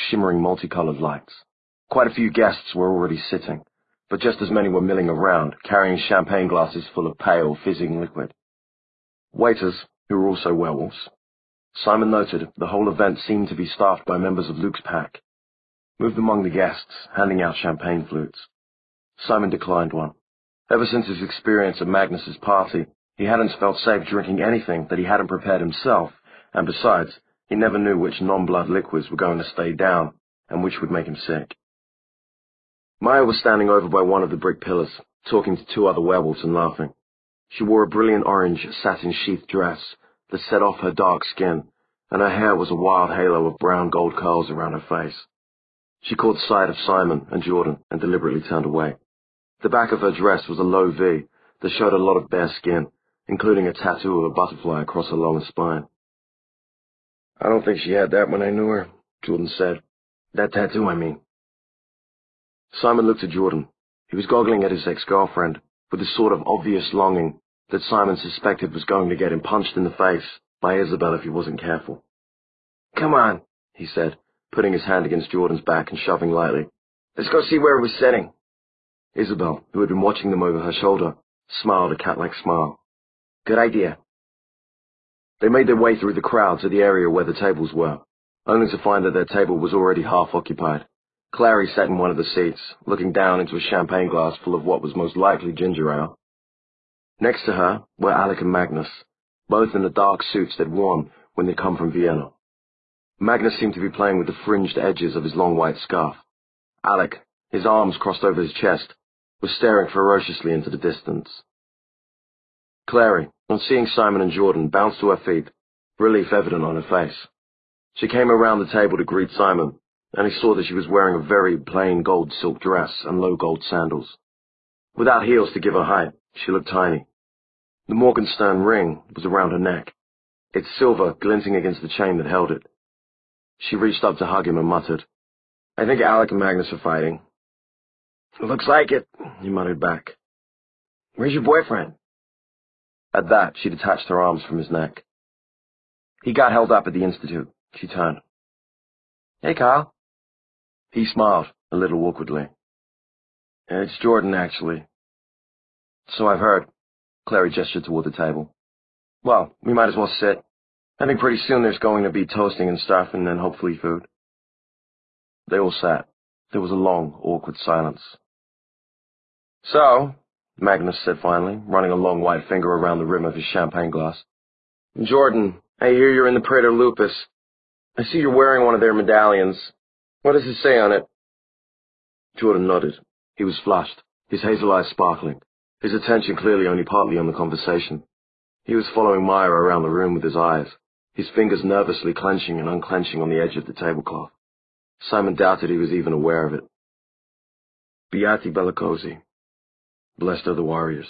shimmering multicolored lights. Quite a few guests were already sitting, but just as many were milling around, carrying champagne glasses full of pale, fizzing liquid. Waiters, who were also werewolves. Simon noted the whole event seemed to be staffed by members of Luke's pack. Moved among the guests, handing out champagne flutes. Simon declined one. Ever since his experience at Magnus's party, he hadn't felt safe drinking anything that he hadn't prepared himself, and besides, he never knew which non-blood liquids were going to stay down, and which would make him sick. Maya was standing over by one of the brick pillars, talking to two other werewolves and laughing. She wore a brilliant orange satin-sheathed dress that set off her dark skin, and her hair was a wild halo of brown gold curls around her face. She caught sight of Simon and Jordan and deliberately turned away. The back of her dress was a low V that showed a lot of bare skin, including a tattoo of a butterfly across her lower spine. "I don't think she had that when I knew her," Jordan said. "That tattoo, I mean." Simon looked at Jordan. He was goggling at his ex-girlfriend, with the sort of obvious longing that Simon suspected was going to get him punched in the face by Isabel if he wasn't careful. "Come on," he said, putting his hand against Jordan's back and shoving lightly. "Let's go see where it was sitting." Isabel, who had been watching them over her shoulder, smiled a cat-like smile. "Good idea." They made their way through the crowd to the area where the tables were, only to find that their table was already half occupied. Clary sat in one of the seats, looking down into a champagne glass full of what was most likely ginger ale. Next to her were Alec and Magnus, both in the dark suits they'd worn when they'd come from Vienna. Magnus seemed to be playing with the fringed edges of his long white scarf. Alec, his arms crossed over his chest, was staring ferociously into the distance. Clary, on seeing Simon and Jordan, bounced to her feet, relief evident on her face. She came around the table to greet Simon, and he saw that she was wearing a very plain gold silk dress and low gold sandals. Without heels to give her height, she looked tiny. The Morgenstern ring was around her neck, its silver glinting against the chain that held it. She reached up to hug him and muttered, "I think Alec and Magnus are fighting." "Looks like it," he muttered back. "Where's your boyfriend?" At that, she detached her arms from his neck. "He got held up at the Institute." She turned. "Hey, Kyle." He smiled, a little awkwardly. "It's Jordan, actually." "So I've heard." Clary gestured toward the table. "Well, we might as well sit. I think pretty soon there's going to be toasting and stuff, and then hopefully food." They all sat. There was a long, awkward silence. "So," Magnus said finally, running a long white finger around the rim of his champagne glass. "Jordan, I hear you're in the Praetor Lupus. I see you're wearing one of their medallions. What does it say on it?" Jordan nodded. He was flushed, his hazel eyes sparkling, his attention clearly only partly on the conversation. He was following Maya around the room with his eyes, his fingers nervously clenching and unclenching on the edge of the tablecloth. Simon doubted he was even aware of it. "Beati Bellicosi. Blessed are the warriors."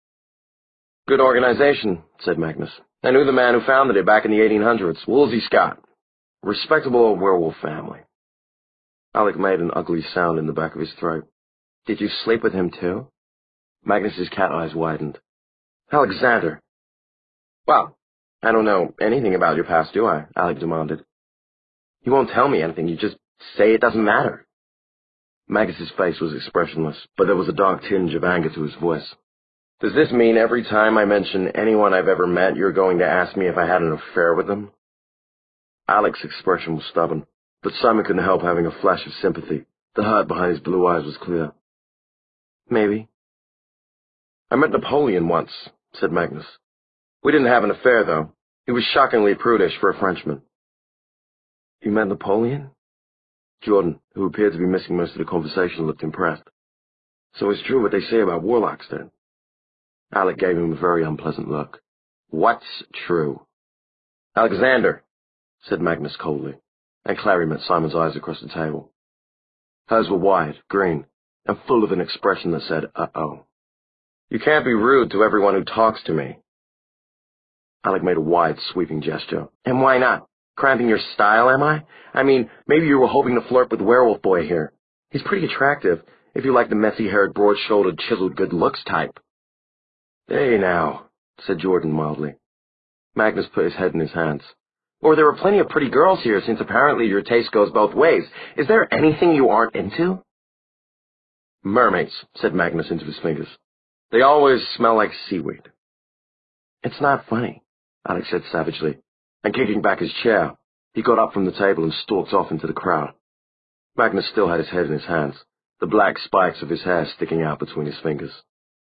"Good organization," said Magnus. "I knew the man who founded it back in the 1800s, Wolsey Scott. Respectable old werewolf family." Alec made an ugly sound in the back of his throat. "Did you sleep with him too?" Magnus's cat eyes widened. "Alexander!" "Well, I don't know anything about your past, do I?" Alec demanded. "You won't tell me anything, you just say it doesn't matter." Magnus's face was expressionless, but there was a dark tinge of anger to his voice. "Does this mean every time I mention anyone I've ever met, you're going to ask me if I had an affair with them?" Alec's expression was stubborn, but Simon couldn't help having a flash of sympathy. The hurt behind his blue eyes was clear. "Maybe." "I met Napoleon once," said Magnus. "We didn't have an affair, though. He was shockingly prudish for a Frenchman." "You met Napoleon?" Jordan, who appeared to be missing most of the conversation, looked impressed. "So it's true what they say about warlocks, then?" Alec gave him a very unpleasant look. "What's true?" "Alexander," said Magnus coldly, and Clary met Simon's eyes across the table. Hers were wide, green, and full of an expression that said, "Uh-oh." "You can't be rude to everyone who talks to me." Alec made a wide, sweeping gesture. "And why not? Cramping your style, am I? I mean, maybe you were hoping to flirt with Werewolf Boy here. He's pretty attractive, if you like the messy-haired, broad-shouldered, chiseled good-looks type." "Hey, now," said Jordan mildly. Magnus put his head in his hands. Or there are plenty of pretty girls here, since apparently your taste goes both ways. Is there anything you aren't into? Mermaids, said Magnus into his fingers. They always smell like seaweed. It's not funny, Alex said savagely, and kicking back his chair, he got up from the table and stalked off into the crowd. Magnus still had his head in his hands, the black spikes of his hair sticking out between his fingers.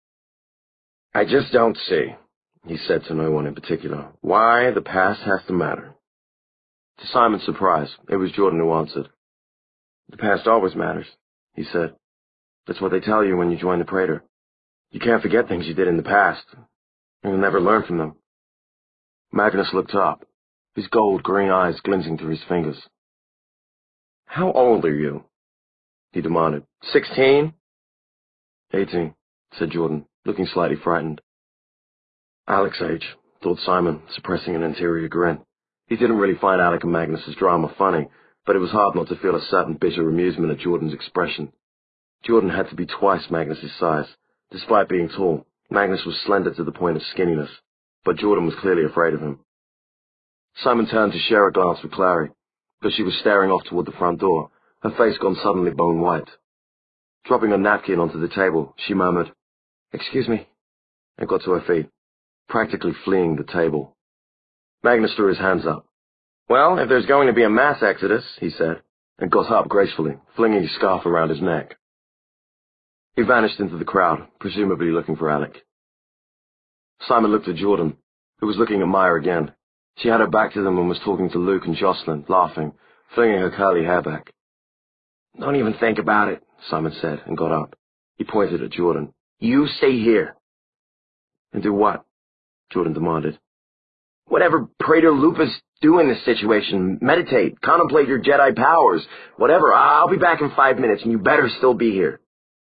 I just don't see, he said to no one in particular, why the past has to matter. To Simon's surprise, it was Jordan who answered. The past always matters, he said. That's what they tell you when you join the Praetor. You can't forget things you did in the past, and you'll never learn from them. Magnus looked up, his gold-green eyes glinting through his fingers. How old are you? He demanded. 16? 18, said Jordan, looking slightly frightened. Alec's age, thought Simon, suppressing an interior grin. He didn't really find Alec and Magnus's drama funny, but it was hard not to feel a certain bitter amusement at Jordan's expression. Jordan had to be twice Magnus's size. Despite being tall, Magnus was slender to the point of skinniness, but Jordan was clearly afraid of him. Simon turned to share a glance with Clary, but she was staring off toward the front door, her face gone suddenly bone white. Dropping a napkin onto the table, she murmured, "Excuse me," and got to her feet, practically fleeing the table. Magnus threw his hands up. Well, if there's going to be a mass exodus, he said, and got up gracefully, flinging his scarf around his neck. He vanished into the crowd, presumably looking for Alec. Simon looked at Jordan, who was looking at Maya again. She had her back to them and was talking to Luke and Jocelyn, laughing, flinging her curly hair back. Don't even think about it, Simon said, and got up. He pointed at Jordan. You stay here. And do what? Jordan demanded. Whatever Praetor Lupus do in this situation, meditate, contemplate your Jedi powers, whatever. I'll be back in 5 minutes, and you better still be here.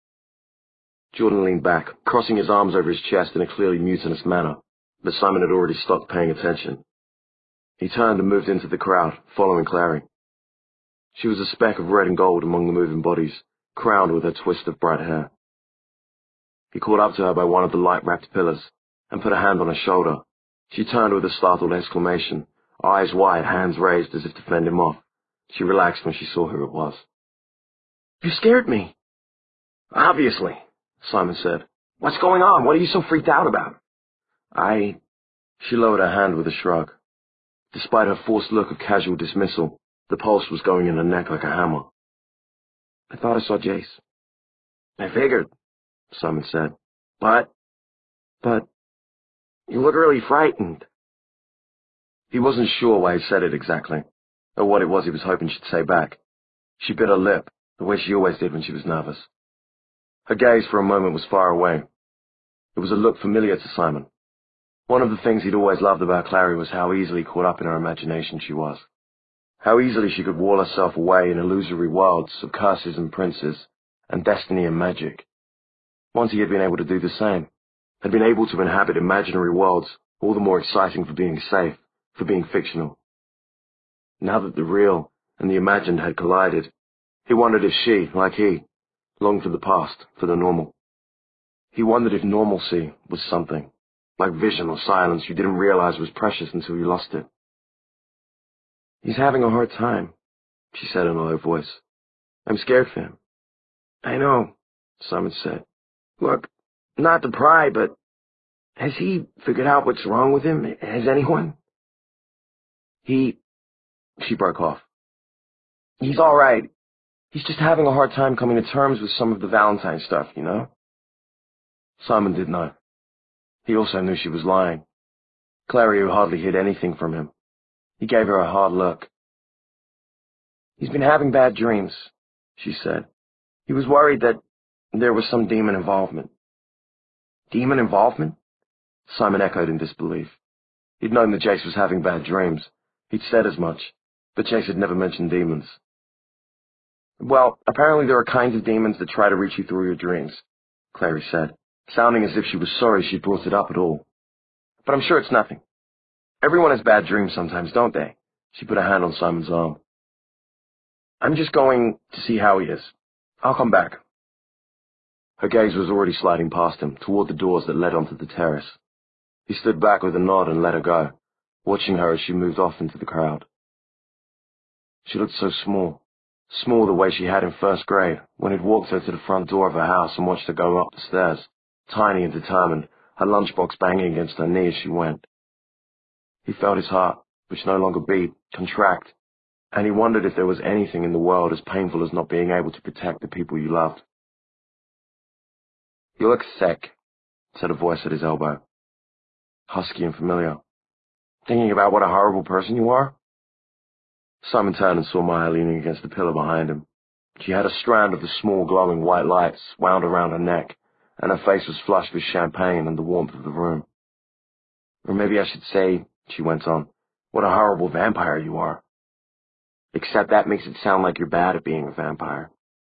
Jordan leaned back, crossing his arms over his chest in a clearly mutinous manner, but Simon had already stopped paying attention. He turned and moved into the crowd, following Clary. She was a speck of red and gold among the moving bodies, crowned with her twist of bright hair. He caught up to her by one of the light-wrapped pillars, and put a hand on her shoulder. She turned with a startled exclamation, eyes wide, hands raised as if to fend him off. She relaxed when she saw who it was. You scared me. Obviously, Simon said. What's going on? What are you so freaked out about? She lowered her hand with a shrug. Despite her forced look of casual dismissal, the pulse was going in her neck like a hammer. I thought I saw Jace. I figured, Simon said. But, you look really frightened. He wasn't sure why he said it exactly, or what it was he was hoping she'd say back. She bit her lip, the way she always did when she was nervous. Her gaze for a moment was far away. It was a look familiar to Simon. One of the things he'd always loved about Clary was how easily caught up in her imagination she was. How easily she could wall herself away in illusory worlds of curses and princes, and destiny and magic. Once he had been able to do the same, had been able to inhabit imaginary worlds, all the more exciting for being safe, for being fictional. Now that the real and the imagined had collided, he wondered if she, like he, longed for the past, for the normal. He wondered if normalcy was something, like vision or silence you didn't realize was precious until you lost it. He's having a hard time, she said in a low voice. I'm scared for him. I know, Simon said. Look, not to pry, but has he figured out what's wrong with him? Has anyone? She broke off. He's all right. He's just having a hard time coming to terms with some of the Valentine stuff, you know? Simon did know. He also knew she was lying. Clary hardly hid anything from him. He gave her a hard look. He's been having bad dreams, she said. He was worried that there was some demon involvement. Demon involvement? Simon echoed in disbelief. He'd known that Jace was having bad dreams. He'd said as much, but Jace had never mentioned demons. Well, apparently there are kinds of demons that try to reach you through your dreams, Clary said, sounding as if she was sorry she'd brought it up at all. But I'm sure it's nothing. Everyone has bad dreams sometimes, don't they? She put a hand on Simon's arm. I'm just going to see how he is. I'll come back. Her gaze was already sliding past him, toward the doors that led onto the terrace. He stood back with a nod and let her go, watching her as she moved off into the crowd. She looked so small, small the way she had in first grade, when he'd walked her to the front door of her house and watched her go up the stairs, tiny and determined, her lunchbox banging against her knee as she went. He felt his heart, which no longer beat, contract, and he wondered if there was anything in the world as painful as not being able to protect the people you loved. "You look sick," said a voice at his elbow, husky and familiar. "Thinking about what a horrible person you are?" Simon turned and saw Maya leaning against the pillar behind him. She had a strand of the small glowing white lights wound around her neck, and her face was flushed with champagne and the warmth of the room. "Or maybe I should say," she went on, "what a horrible vampire you are. Except that makes it sound like you're bad at being a vampire."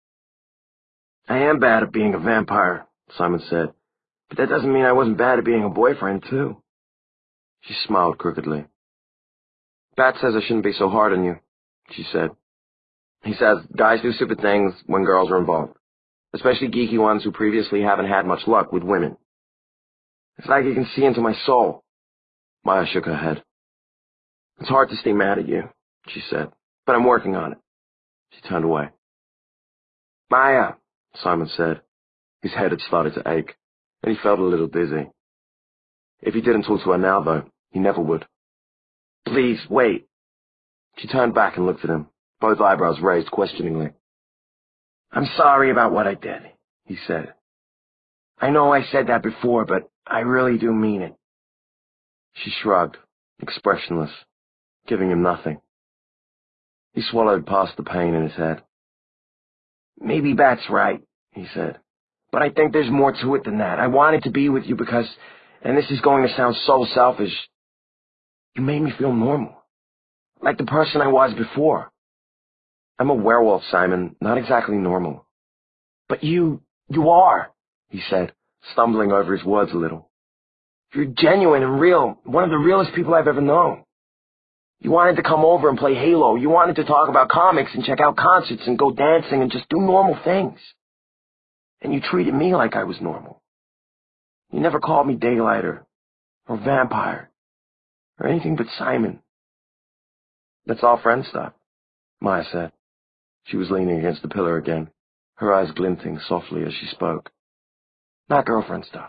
"I am bad at being a vampire," Simon said, "but that doesn't mean I wasn't bad at being a boyfriend, too." She smiled crookedly. "Bat says I shouldn't be so hard on you," she said. "He says guys do stupid things when girls are involved, especially geeky ones who previously haven't had much luck with women. It's like he can see into my soul." Maya shook her head. "It's hard to stay mad at you," she said, "but I'm working on it." She turned away. "Maya," Simon said. His head had started to ache, and he felt a little dizzy. If he didn't talk to her now, though, he never would. "Please, wait." She turned back and looked at him, both eyebrows raised questioningly. "I'm sorry about what I did," he said. "I know I said that before, but I really do mean it." She shrugged, expressionless, giving him nothing. He swallowed past the pain in his head. "Maybe Bat's right," he said. "But I think there's more to it than that. I wanted to be with you because, and this is going to sound so selfish, you made me feel normal. Like the person I was before. I'm a werewolf, Simon, not exactly normal." "But you are," he said, stumbling over his words a little. "You're genuine and real, one of the realest people I've ever known. You wanted to come over and play Halo. You wanted to talk about comics and check out concerts and go dancing and just do normal things. And you treated me like I was normal. You never called me Daylight or Vampire or anything but Simon." "That's all friend stuff," Maya said. She was leaning against the pillar again, her eyes glinting softly as she spoke. "Not girlfriend stuff."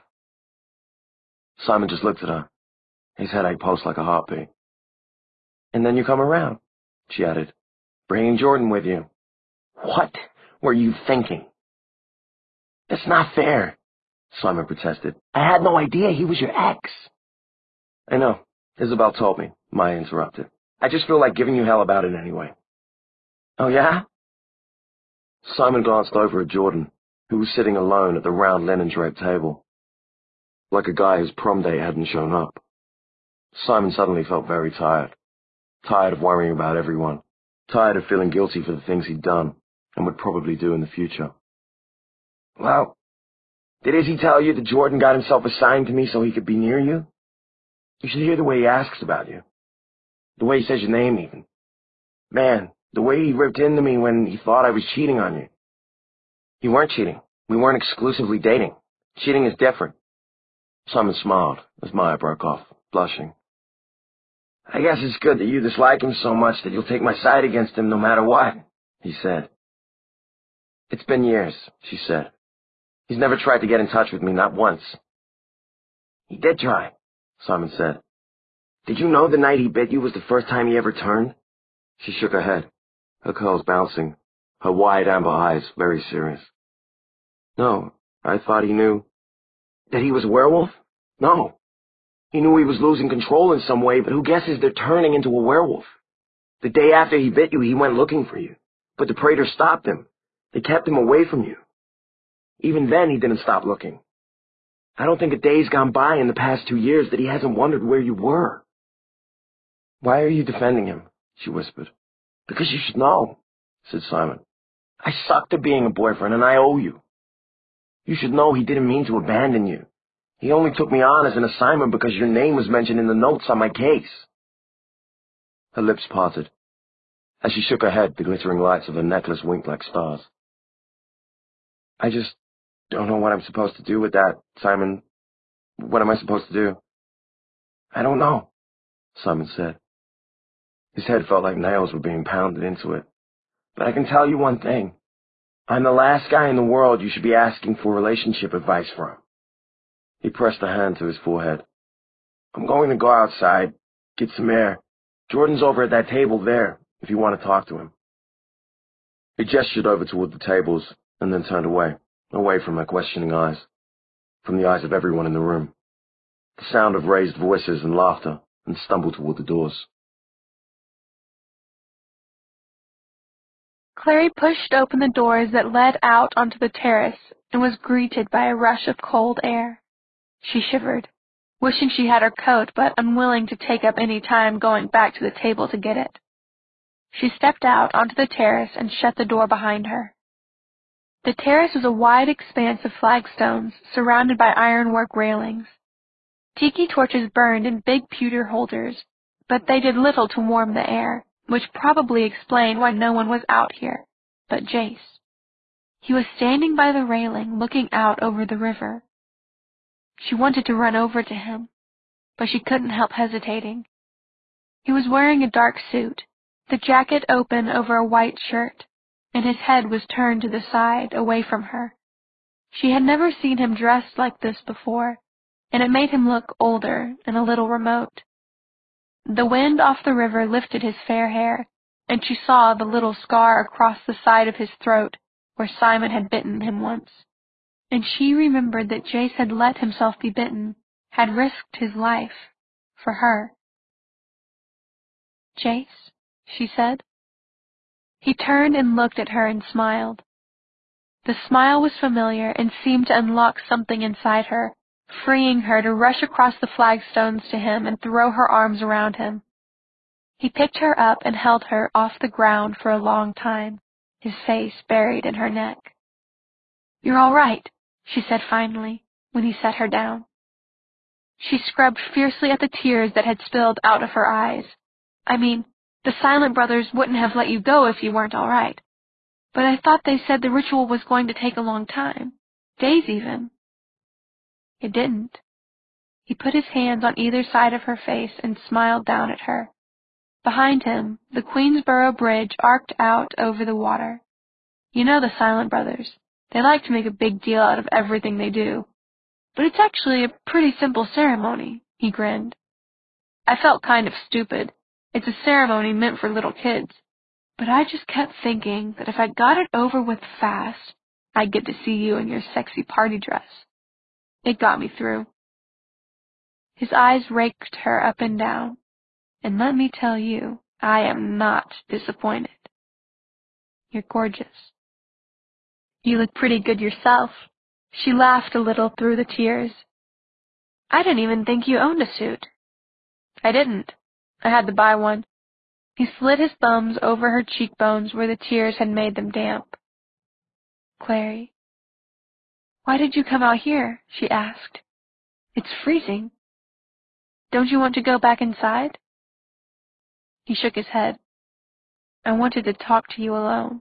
Simon just looked at her. His headache pulsed like a heartbeat. "And then you come around," she added, "bringing Jordan with you." "What were you thinking?" "That's not fair," Simon protested. "I had no idea he was your ex." "I know. Isabel told me," Maya interrupted. "I just feel like giving you hell about it anyway." "Oh, yeah?" Simon glanced over at Jordan, who was sitting alone at the round linen-draped table, like a guy whose prom date hadn't shown up. Simon suddenly felt very tired. Tired of worrying about everyone. Tired of feeling guilty for the things he'd done, and would probably do in the future. "Well, did Izzy tell you that Jordan got himself assigned to me so he could be near you? You should hear the way he asks about you. The way he says your name, even. Man, the way he ripped into me when he thought I was cheating on you." "You weren't cheating. We weren't exclusively dating. Cheating is different." Simon smiled as Maya broke off, blushing. "I guess it's good that you dislike him so much that you'll take my side against him no matter what," he said. "It's been years," she said. "He's never tried to get in touch with me, not once." "He did try," Simon said. "Did you know the night he bit you was the first time he ever turned?" She shook her head, her curls bouncing, her wide amber eyes very serious. "No, I thought he knew." "That he was a werewolf? No. He knew he was losing control in some way, but who guesses they're turning into a werewolf? The day after he bit you, he went looking for you, but the Praetors stopped him. They kept him away from you. Even then, he didn't stop looking. I don't think a day's gone by in the past 2 years that he hasn't wondered where you were." "Why are you defending him?" she whispered. "Because you should know," said Simon. "I sucked at being a boyfriend, and I owe you. You should know he didn't mean to abandon you. He only took me on as an assignment because your name was mentioned in the notes on my case." Her lips parted. As she shook her head, the glittering lights of her necklace winked like stars. "I just don't know what I'm supposed to do with that, Simon. What am I supposed to do?" "I don't know," Simon said. His head felt like nails were being pounded into it. But I can tell you one thing. I'm the last guy in the world you should be asking for relationship advice from. He pressed a hand to his forehead. I'm going to go outside, get some air. Jordan's over at that table there, if you want to talk to him. He gestured over toward the tables, and then turned away from her questioning eyes, from the eyes of everyone in the room. The sound of raised voices and laughter, and stumbled toward the doors. Clary pushed open the doors that led out onto the terrace and was greeted by a rush of cold air. She shivered, wishing she had her coat but unwilling to take up any time going back to the table to get it. She stepped out onto the terrace and shut the door behind her. The terrace was a wide expanse of flagstones surrounded by ironwork railings. Tiki torches burned in big pewter holders, but they did little to warm the air, which probably explained why no one was out here but Jace. He was standing by the railing looking out over the river. She wanted to run over to him, but she couldn't help hesitating. He was wearing a dark suit, the jacket open over a white shirt, and his head was turned to the side, away from her. She had never seen him dressed like this before, and it made him look older and a little remote. The wind off the river lifted his fair hair, and she saw the little scar across the side of his throat where Simon had bitten him once. And she remembered that Jace had let himself be bitten, had risked his life for her. "Jace," she said. He turned and looked at her and smiled. The smile was familiar and seemed to unlock something inside her, freeing her to rush across the flagstones to him and throw her arms around him. He picked her up and held her off the ground for a long time, his face buried in her neck. "You're all right," she said finally, when he set her down. She scrubbed fiercely at the tears that had spilled out of her eyes. "I mean, the Silent Brothers wouldn't have let you go if you weren't all right. But I thought they said the ritual was going to take a long time. Days even." It didn't. He put his hands on either side of her face and smiled down at her. Behind him, the Queensboro Bridge arced out over the water. "You know the Silent Brothers. They like to make a big deal out of everything they do. But it's actually a pretty simple ceremony," he grinned. "I felt kind of stupid. It's a ceremony meant for little kids. But I just kept thinking that if I got it over with fast, I'd get to see you in your sexy party dress. It got me through." His eyes raked her up and down. "And let me tell you, I am not disappointed. You're gorgeous." "You look pretty good yourself." She laughed a little through the tears. "I didn't even think you owned a suit." "I didn't. I had to buy one." He slid his thumbs over her cheekbones where the tears had made them damp. "Clary." "Why did you come out here?" she asked. "It's freezing. Don't you want to go back inside?" He shook his head. "I wanted to talk to you alone."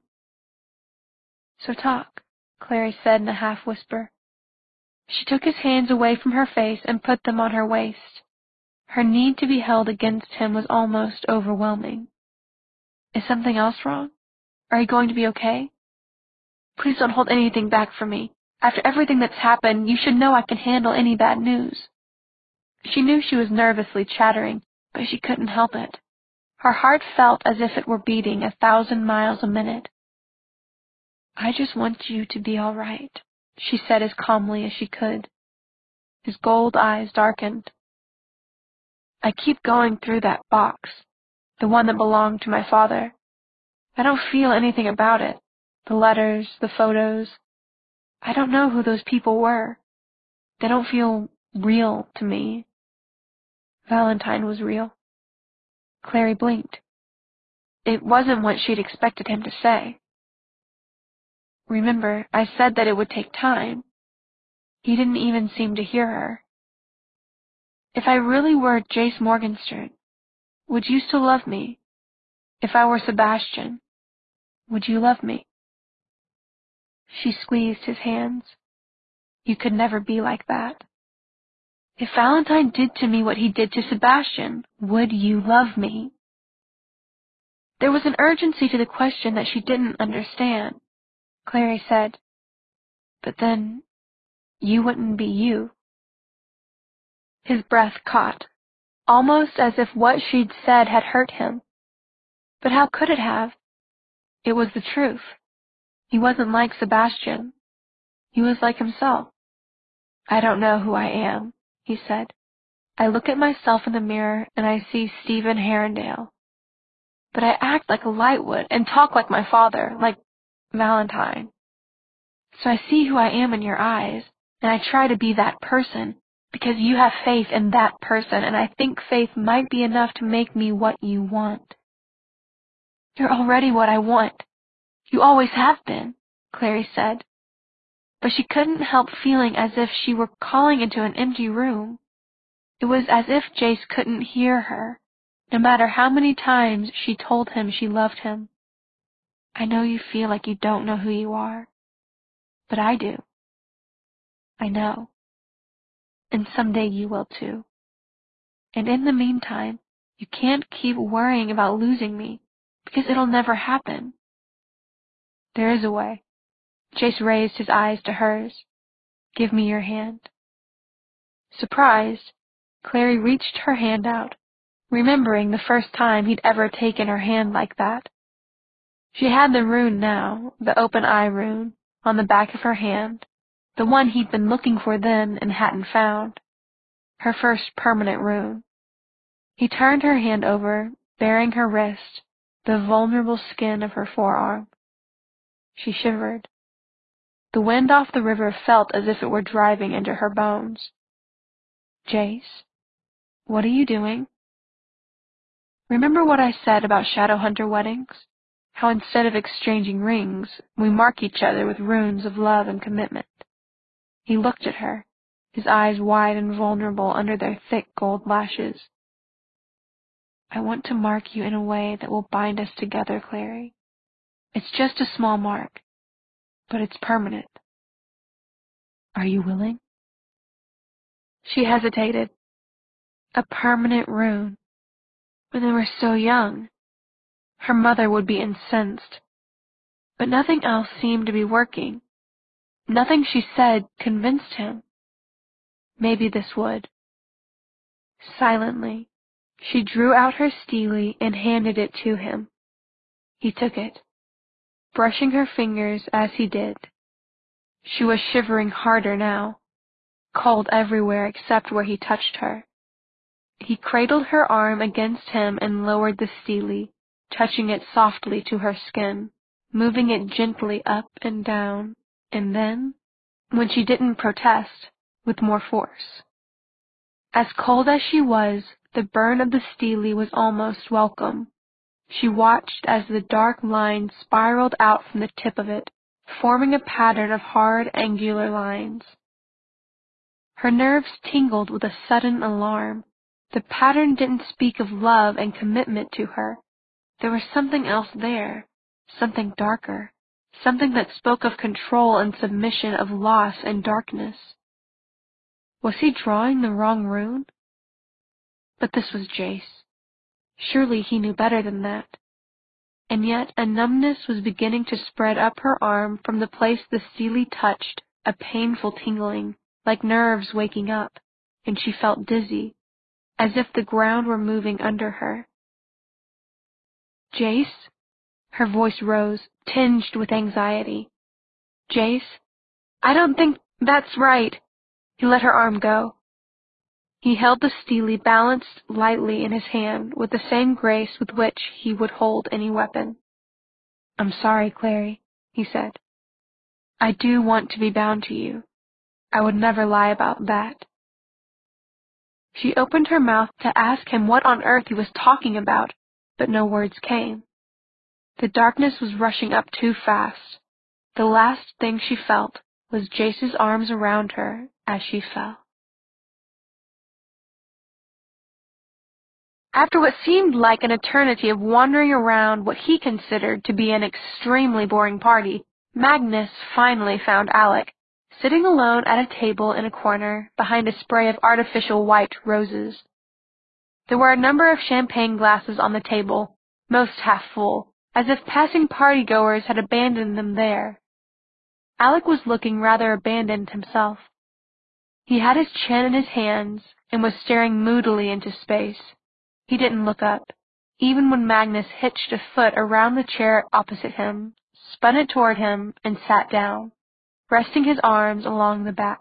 "So talk," Clary said in a half-whisper. She took his hands away from her face and put them on her waist. Her need to be held against him was almost overwhelming. "Is something else wrong? Are you going to be okay? Please don't hold anything back from me. After everything that's happened, you should know I can handle any bad news." She knew she was nervously chattering, but she couldn't help it. Her heart felt as if it were beating 1,000 miles a minute. "I just want you to be all right," she said as calmly as she could. His gold eyes darkened. "I keep going through that box, the one that belonged to my father. I don't feel anything about it. The letters, the photos. I don't know who those people were. They don't feel real to me. Valentine was real." Clary blinked. It wasn't what she'd expected him to say. "Remember, I said that it would take time." He didn't even seem to hear her. "If I really were Jace Morgenstern, would you still love me? If I were Sebastian, would you love me?" She squeezed his hands. "You could never be like that." If Valentine did to me what he did to Sebastian, would you love me? There was an urgency to the question that she didn't understand. Clary said, but then you wouldn't be you. His breath caught, almost as if what she'd said had hurt him. But how could it have? It was the truth. He wasn't like Sebastian. He was like himself. I don't know who I am, he said. I look at myself in the mirror and I see Stephen Herondale. But I act like a Lightwood and talk like my father, like Valentine. So I see who I am in your eyes, and I try to be that person, because you have faith in that person, and I think faith might be enough to make me what you want. You're already what I want. You always have been, Clary said. But she couldn't help feeling as if she were calling into an empty room. It was as if Jace couldn't hear her, no matter how many times she told him she loved him. I know you feel like you don't know who you are, but I do. I know. And someday you will too. And in the meantime, you can't keep worrying about losing me, because it'll never happen. There is a way. Jace raised his eyes to hers. Give me your hand. Surprised, Clary reached her hand out, remembering the first time he'd ever taken her hand like that. She had the rune now, the open eye rune, on the back of her hand, the one he'd been looking for then and hadn't found. Her first permanent rune. He turned her hand over, baring her wrist, the vulnerable skin of her forearm. She shivered. The wind off the river felt as if it were driving into her bones. Jace, what are you doing? Remember what I said about Shadowhunter weddings? How instead of exchanging rings, we mark each other with runes of love and commitment. He looked at her, his eyes wide and vulnerable under their thick gold lashes. I want to mark you in a way that will bind us together, Clary. It's just a small mark, but it's permanent. Are you willing? She hesitated. A permanent rune. When they were so young. Her mother would be incensed. But nothing else seemed to be working. Nothing she said convinced him. Maybe this would. Silently, she drew out her stele and handed it to him. He took it, brushing her fingers as he did. She was shivering harder now, cold everywhere except where he touched her. He cradled her arm against him and lowered the stele, touching it softly to her skin, moving it gently up and down, and then, when she didn't protest, with more force. As cold as she was, the burn of the stele was almost welcome. She watched as the dark line spiraled out from the tip of it, forming a pattern of hard, angular lines. Her nerves tingled with a sudden alarm. The pattern didn't speak of love and commitment to her. There was something else there, something darker, something that spoke of control and submission, of loss and darkness. Was he drawing the wrong rune? But this was Jace. Surely he knew better than that. And yet a numbness was beginning to spread up her arm from the place the stele touched, a painful tingling, like nerves waking up, and she felt dizzy, as if the ground were moving under her. Jace? Her voice rose, tinged with anxiety. Jace? I don't think that's right. He let her arm go. He held the stele balanced lightly in his hand with the same grace with which he would hold any weapon. I'm sorry, Clary, he said. I do want to be bound to you. I would never lie about that. She opened her mouth to ask him what on earth he was talking about, but no words came. The darkness was rushing up too fast. The last thing she felt was Jace's arms around her as she fell. After what seemed like an eternity of wandering around what he considered to be an extremely boring party, Magnus finally found Alec, sitting alone at a table in a corner behind a spray of artificial white roses. There were a number of champagne glasses on the table, most half full, as if passing party-goers had abandoned them there. Alec was looking rather abandoned himself. He had his chin in his hands and was staring moodily into space. He didn't look up, even when Magnus hitched a foot around the chair opposite him, spun it toward him, and sat down, resting his arms along the back.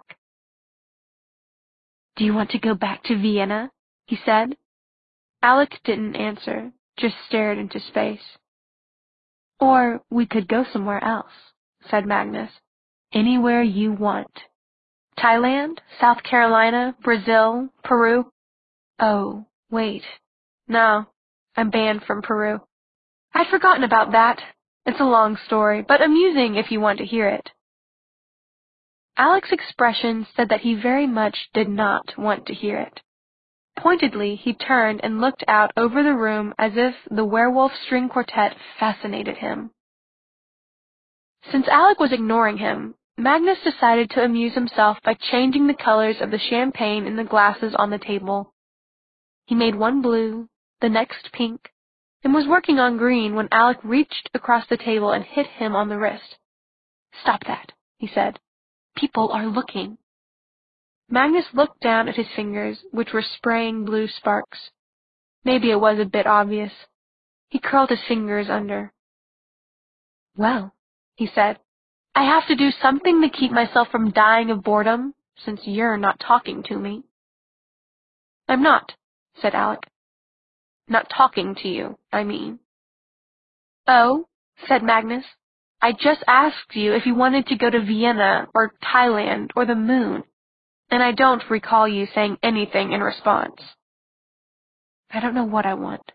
"Do you want to go back to Vienna?" he said. Alec didn't answer, just stared into space. "Or we could go somewhere else," said Magnus. "Anywhere you want. Thailand, South Carolina, Brazil, Peru." "Oh, wait. No, I'm banned from Peru. I'd forgotten about that. It's a long story, but amusing if you want to hear it." Alec's expression said that he very much did not want to hear it. Pointedly, he turned and looked out over the room as if the werewolf string quartet fascinated him. Since Alec was ignoring him, Magnus decided to amuse himself by changing the colors of the champagne in the glasses on the table. He made one blue, the next pink, and was working on green when Alec reached across the table and hit him on the wrist. "Stop that," he said. "People are looking." Magnus looked down at his fingers, which were spraying blue sparks. Maybe it was a bit obvious. He curled his fingers under. "Well," he said, "I have to do something to keep myself from dying of boredom, since you're not talking to me." "I'm not," said Alec. "Not talking to you, I mean." "Oh," said Magnus, "I just asked you if you wanted to go to Vienna or Thailand or the moon, and I don't recall you saying anything in response." "I don't know what I want."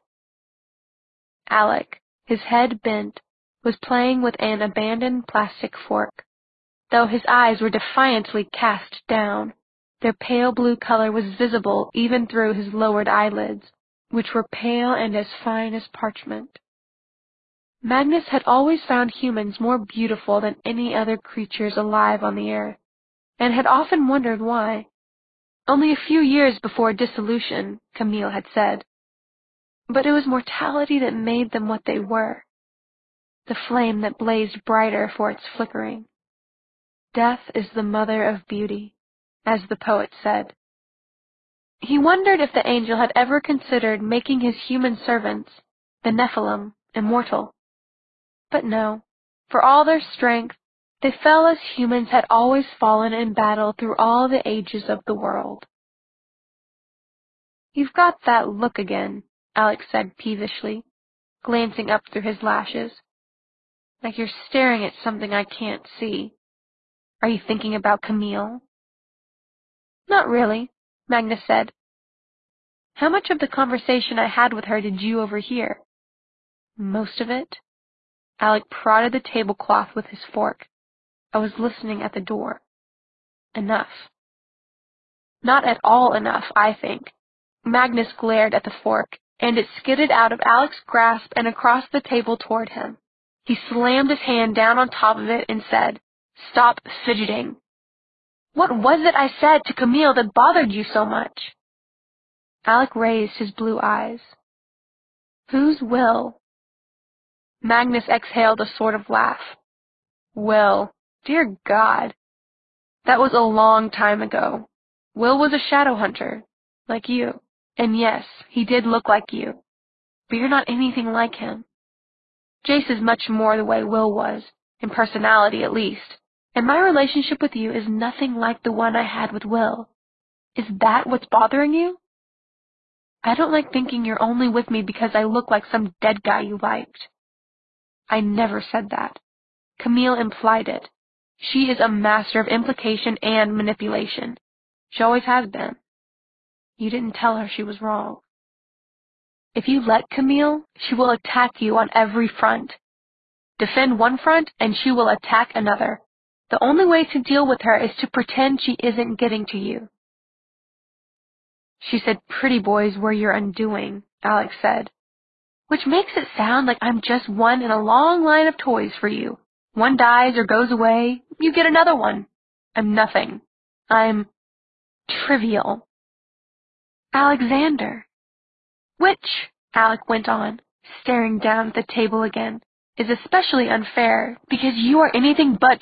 Alec, his head bent, was playing with an abandoned plastic fork. Though his eyes were defiantly cast down, their pale blue color was visible even through his lowered eyelids, which were pale and as fine as parchment. Magnus had always found humans more beautiful than any other creatures alive on the earth, and had often wondered why. Only a few years before dissolution, Camille had said. But it was mortality that made them what they were, the flame that blazed brighter for its flickering. Death is the mother of beauty, as the poet said. He wondered if the angel had ever considered making his human servants, the Nephilim, immortal. But no, for all their strength, they fell as humans had always fallen in battle through all the ages of the world. "You've got that look again," Alec said peevishly, glancing up through his lashes. "Like you're staring at something I can't see. Are you thinking about Camille?" "Not really," Magnus said. "How much of the conversation I had with her did you overhear?" "Most of it." Alec prodded the tablecloth with his fork. "I was listening at the door." "Enough." "Not at all enough, I think." Magnus glared at the fork, and it skidded out of Alec's grasp and across the table toward him. He slammed his hand down on top of it and said, "Stop fidgeting." "What was it I said to Camille that bothered you so much?" Alec raised his blue eyes. "Who's Will?" Magnus exhaled a sort of laugh. "Will, dear God. That was a long time ago. Will was a shadow hunter, like you. And yes, he did look like you. But you're not anything like him. Jace is much more the way Will was, in personality at least, and my relationship with you is nothing like the one I had with Will. Is that what's bothering you? I don't like thinking you're only with me because I look like some dead guy you liked." "I never said that. Camille implied it. She is a master of implication and manipulation. She always has been. You didn't tell her she was wrong. If you let Camille, she will attack you on every front. Defend one front, and she will attack another. The only way to deal with her is to pretend she isn't getting to you." "She said pretty boys were your undoing," Alec said. "Which makes it sound like I'm just one in a long line of toys for you. One dies or goes away, you get another one. I'm nothing. I'm trivial. Alexander. Which, Alec went on, staring down at the table again, is especially unfair because you are anything but